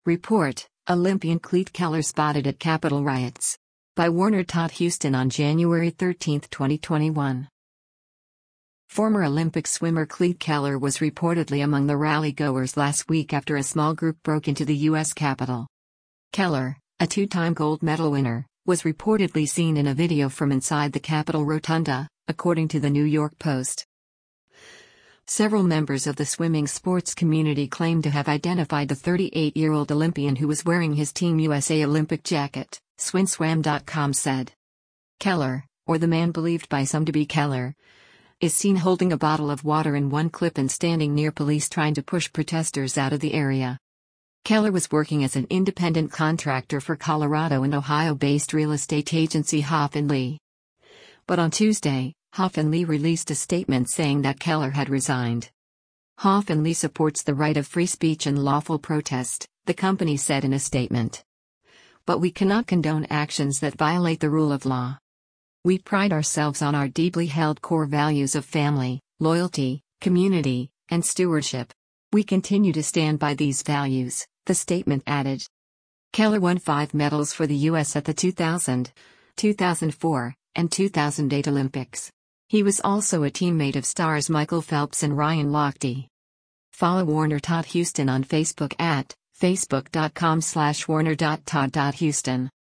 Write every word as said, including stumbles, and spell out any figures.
Report: Olympian Klete Keller spotted at Capitol riots. By Warner Todd Houston on January thirteenth, twenty twenty-one. Former Olympic swimmer Klete Keller was reportedly among the rally-goers last week after a small group broke into the U S Capitol. Keller, a two-time gold medal winner, was reportedly seen in a video from inside the Capitol Rotunda, according to the New York Post. Several members of the swimming sports community claim to have identified the thirty-eight-year-old Olympian who was wearing his Team U S A Olympic jacket, SwimSwam dot com said. Keller, or the man believed by some to be Keller, is seen holding a bottle of water in one clip and standing near police trying to push protesters out of the area. Keller was working as an independent contractor for Colorado and Ohio-based real estate agency Hoff and Lee. But on Tuesday, Hoff and Lee released a statement saying that Keller had resigned. Hoff and Lee supports the right of free speech and lawful protest, the company said in a statement. But we cannot condone actions that violate the rule of law. We pride ourselves on our deeply held core values of family, loyalty, community, and stewardship. We continue to stand by these values, the statement added. Keller won five medals for the U S at the two thousand, two thousand four, and two thousand eight Olympics. He was also a teammate of stars Michael Phelps and Ryan Lochte. Follow Warner Todd Houston on Facebook at facebook dot com slash warner dot todd dot houston.